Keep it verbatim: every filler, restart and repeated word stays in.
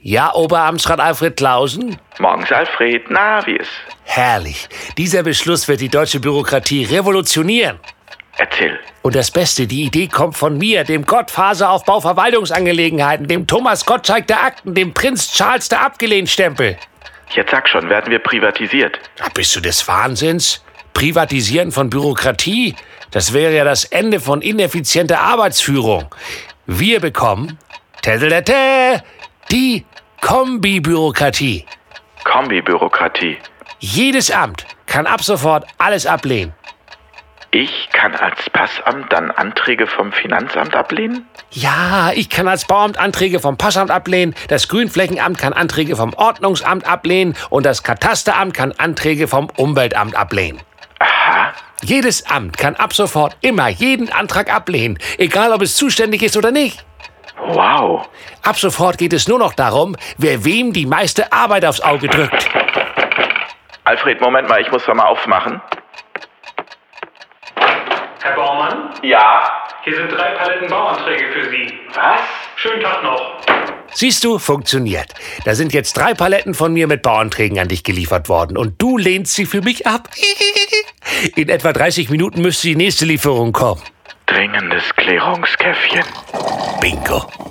Ja, Oberamtsrat Alfred Klausen? Morgens, Alfred. Na, wie ist? Herrlich. Dieser Beschluss wird die deutsche Bürokratie revolutionieren. Erzähl. Und das Beste, die Idee kommt von mir, dem Gottfaseraufbau Verwaltungsangelegenheiten, dem Thomas Gottschalk der Akten, dem Prinz Charles der Abgelehnt-Stempel. Jetzt sag schon, werden wir privatisiert? Na, bist du des Wahnsinns? Privatisieren von Bürokratie? Das wäre ja das Ende von ineffizienter Arbeitsführung. Wir bekommen täddelätä, die Kombibürokratie. Kombibürokratie. Jedes Amt kann ab sofort alles ablehnen. Ich kann als Passamt dann Anträge vom Finanzamt ablehnen? Ja, ich kann als Bauamt Anträge vom Passamt ablehnen, das Grünflächenamt kann Anträge vom Ordnungsamt ablehnen und das Katasteramt kann Anträge vom Umweltamt ablehnen. Aha. Jedes Amt kann ab sofort immer jeden Antrag ablehnen, egal ob es zuständig ist oder nicht. Wow. Ab sofort geht es nur noch darum, wer wem die meiste Arbeit aufs Auge drückt. Alfred, Moment mal, ich muss doch mal aufmachen. Herr Baumann? Ja? Hier sind drei Paletten Bauanträge für Sie. Was? Schönen Tag noch. Siehst du, funktioniert. Da sind jetzt drei Paletten von mir mit Bauanträgen an dich geliefert worden und du lehnst sie für mich ab. In etwa dreißig Minuten müsste die nächste Lieferung kommen. Dringendes Klärungskäffchen. Bingo.